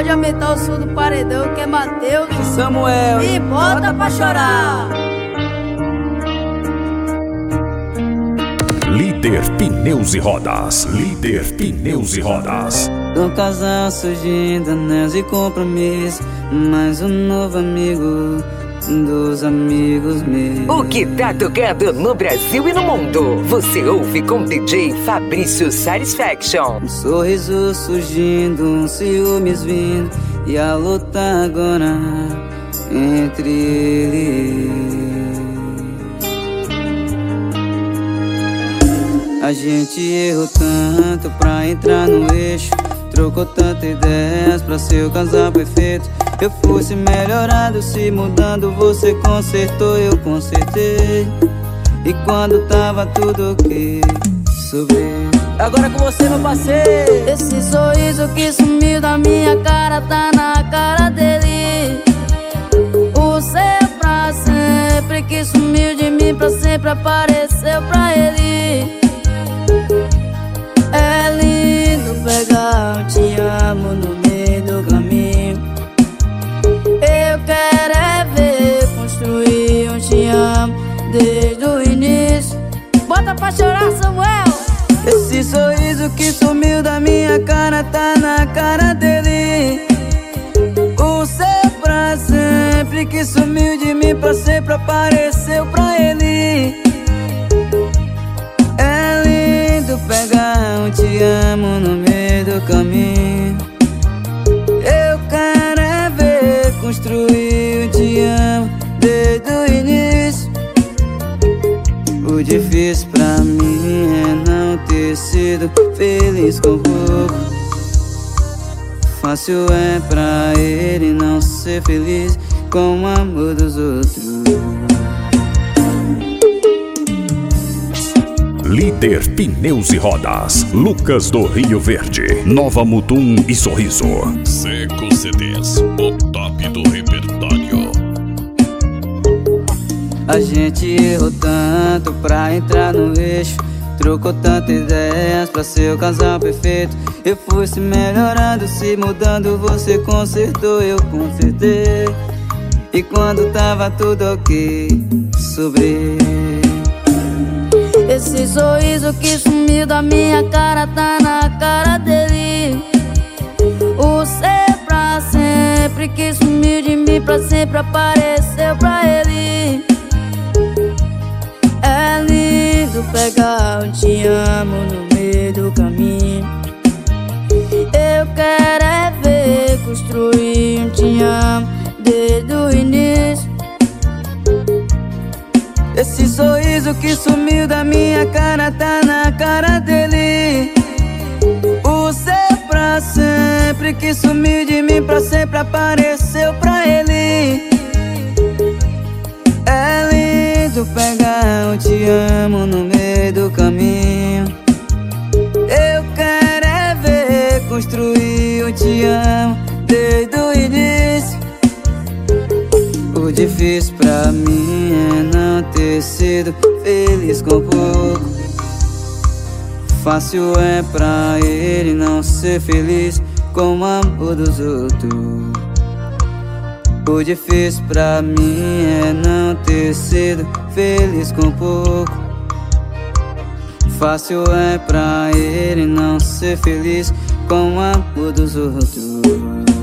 pode aumentar o som do paredão, que é Mateus e Samuel. E bota pra chorar. Líder Pneus e Rodas. Líder Pneus e Rodas. Do casal surgindo anéis e compromisso, mais um novo amigo dos amigos meus. O que tá tocando no Brasil e no mundo, você ouve com DJ Fabrício Satisfaction. Um sorriso surgindo, um ciúmes vindo, e a luta agora entre eles. A gente errou tanto pra entrar no eixo, trocou tantas ideias pra ser o casal perfeito. Eu fui se melhorando, se mudando, você consertou, eu consertei. E quando tava tudo ok, sobrei. Agora com você, meu parceiro. Esse sorriso que sumiu da minha cara tá na cara dele. O seu pra sempre que sumiu de mim pra sempre apareceu pra ele. É lindo pegar um te amo no meio do caminho. Eu quero é ver construir um te amo desde o início. Bota pra chorar, Samuel. Esse sorriso que sumiu da minha cara tá na cara dele. O seu pra sempre que sumiu de mim pra sempre apareceu pra ele. É lindo pegar um te amo no meio do caminho. Eu quero é ver construir um te amo desde o início. O difícil pra mim é não ter sido feliz com pouco. Fácil é pra ele não ser feliz com o amor dos outros. Líder Pneus e Rodas. Lucas do Rio Verde, Nova Mutum e Sorriso. Seco CDs, o top do repertório. A gente errou tanto pra entrar no eixo, trocou tantas ideias pra ser o casal perfeito. Eu fui se melhorando, se mudando, você consertou, eu consertei. E quando tava tudo ok, sobrei. Esse sorriso que sumiu da minha cara tá na cara dele. O ser pra sempre que sumiu de mim pra sempre apareceu pra ele. É lindo pegar um te amo no meio do caminho. Eu quero é ver construir um te amo desde o início. Esse sorriso que sumiu da minha cara tá na cara dele. O ser pra sempre que sumiu de mim pra sempre apareceu pra ele. É lindo pegar um te amo no meio do caminho. Eu quero é ver construir um te amo desde o início. O difícil pra mim é não ter sido feliz com pouco. Fácil é pra ele não ser feliz com o amor dos outros. O difícil pra mim é não ter sido feliz com pouco. Fácil é pra ele não ser feliz com o amor dos outros.